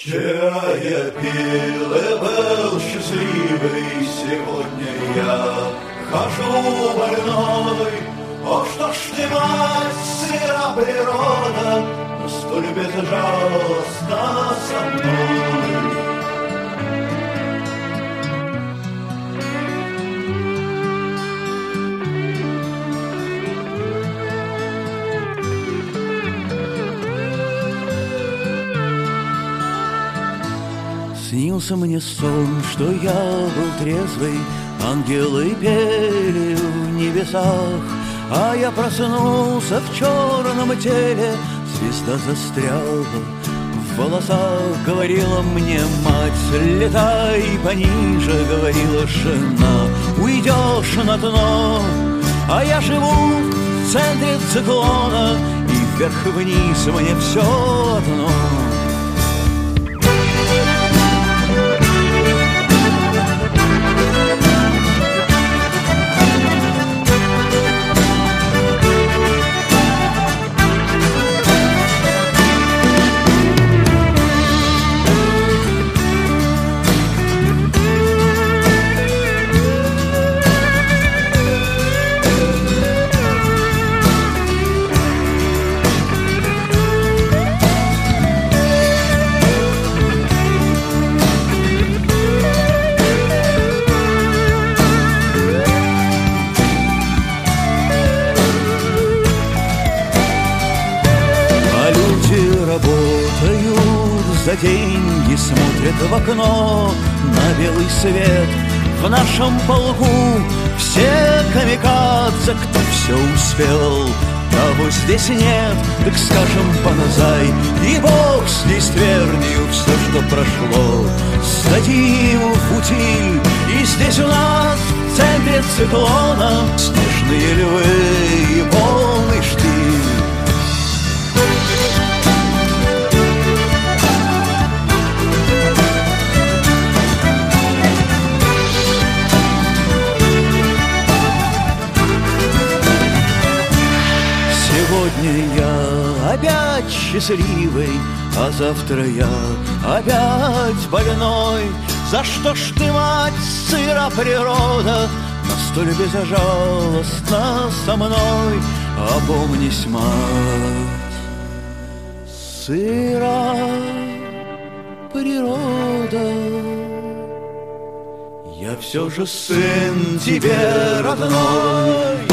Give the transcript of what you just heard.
Вчера я пил и был счастливый, сегодня я хожу больной. О, что ж ты, мать, сыра природа, столь безжалостна со мной. Снился мне сон, что я был трезвый, ангелы пели в небесах, а я проснулся в черном теле, звезда застряла в волосах. Говорила мне мать, летай пониже, говорила жена, уйдешь на дно. А я живу в центре циклона, и вверх-вниз мне все одно. Работают за деньги, смотрят в окно на белый свет. В нашем полку все камикадзе, кто все успел, того здесь нет. Так скажем банзай, и бог с лиственью все, что прошло, сдадим в утиль. И здесь у нас в центре циклона снежные львы и полный штиль. Сегодня я опять счастливый, а завтра я опять больной. За что ж ты, мать, сыра природа, настоль безжалостна со мной? Опомнись, мать, сыра природа. Я все же сын тебе родной.